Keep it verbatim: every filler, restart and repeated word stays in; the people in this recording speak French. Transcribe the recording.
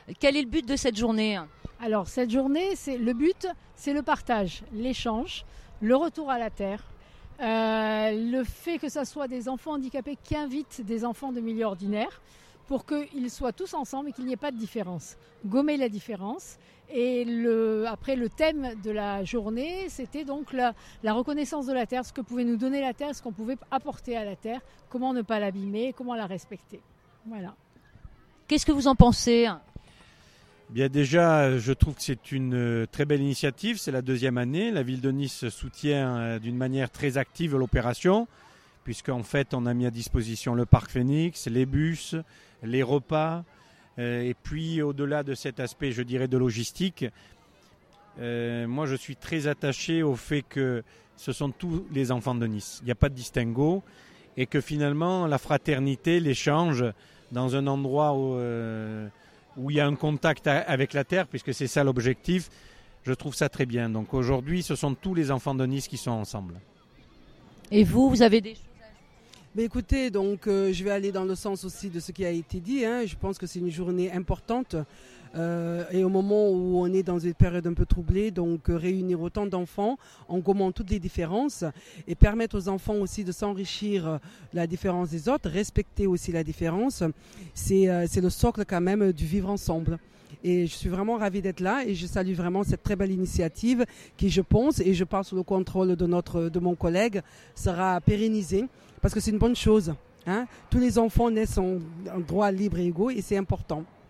Quel est le but de cette journée ? Alors cette journée, c'est, le but, c'est le partage, l'échange, le retour à la terre. Euh, le fait que ce soit des enfants handicapés qui invitent des enfants de milieu ordinaire pour qu'ils soient tous ensemble et qu'il n'y ait pas de différence. Gommer la différence. Et le, après, le thème de la journée, c'était donc la, la reconnaissance de la terre, ce que pouvait nous donner la terre, ce qu'on pouvait apporter à la terre, comment ne pas l'abîmer, comment la respecter. Voilà. Qu'est-ce que vous en pensez ? Bien déjà, je trouve que c'est une très belle initiative. C'est la deuxième année. La ville de Nice soutient d'une manière très active l'opération, puisqu'en fait, on a mis à disposition le parc Phénix, les bus, les repas. Euh, et puis, au-delà de cet aspect, je dirais, de logistique, euh, moi, je suis très attaché au fait que ce sont tous les enfants de Nice. Il n'y a pas de distinguo. Et que finalement, la fraternité, l'échange, dans un endroit où... Euh, où il y a un contact avec la terre, puisque c'est ça l'objectif, je trouve ça très bien. Donc aujourd'hui, ce sont tous les enfants de Nice qui sont ensemble. Et vous, vous avez des choses à ajouter ? Mais écoutez, donc, euh, je vais aller dans le sens aussi de ce qui a été dit. Hein. Je pense que c'est une journée importante. Euh, et au moment où on est dans une période un peu troublée, donc euh, réunir autant d'enfants en gommant toutes les différences et permettre aux enfants aussi de s'enrichir euh, la différence des autres, respecter aussi la différence, c'est, euh, c'est le socle quand même du vivre ensemble. Et je suis vraiment ravie d'être là et je salue vraiment cette très belle initiative qui, je pense, et je parle sous le contrôle de, notre, de mon collègue, sera pérennisée parce que c'est une bonne chose. Hein. Tous les enfants naissent en, en droit libre et égaux et c'est important.